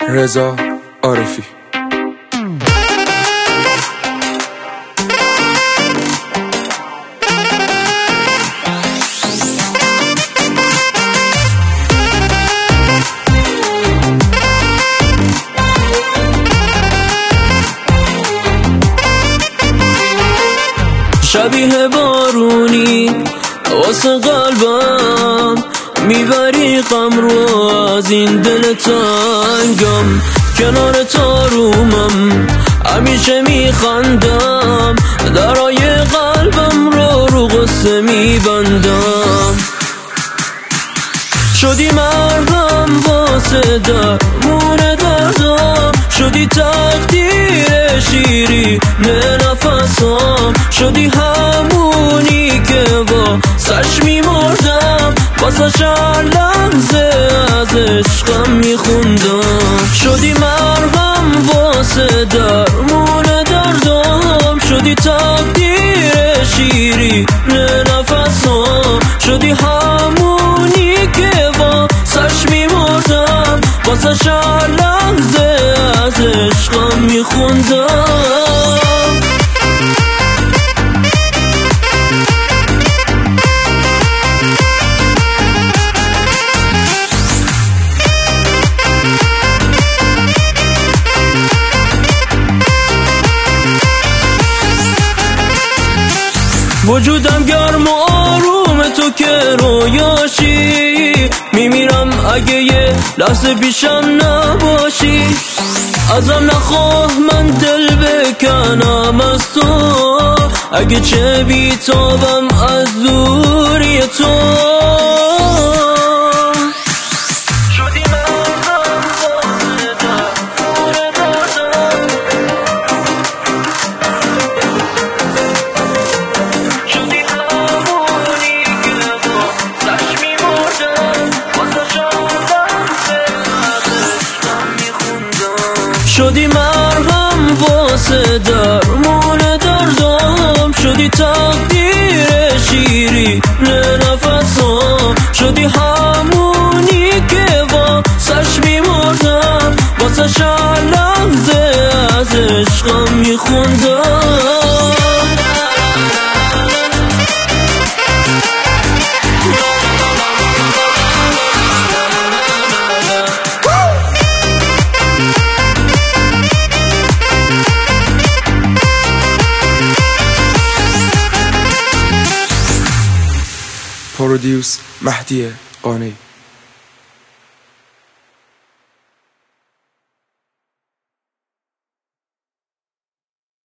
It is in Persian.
رضا عارفی. شبیه بارونی واسه قلبم میبری غم رو از این دل تنگم، کنار تارومم همیشه میخندم، درای قلبم رو قصه میبندم. شدی مرهم واسه درمون دردم، شدی تقدیر شیری نفسم، شدی همونی که با سش میمردم، واسه هر لحظه از عشقم میخوندم. شدی مرهم واسه درمون دردم، شدی تقدیر شیری نفسم، شدی همونی که با سش میمردم، واسه هر لحظه از عشقم میخوندم. وجودم گرم و آروم تو که رویاشی، میمیرم اگه یه لحظه پیشم نباشی. ازم نخواه من دل بکنم از تو، اگه چه بیتابم از دوری تو. شدی مرهم واسه درمون دردم، شدی تقدیر شیری نفسم، شدی همونی که با سش میمردم، واسه هر لحظه از عشقم میخوندم. پرودیوس مهدی قانی.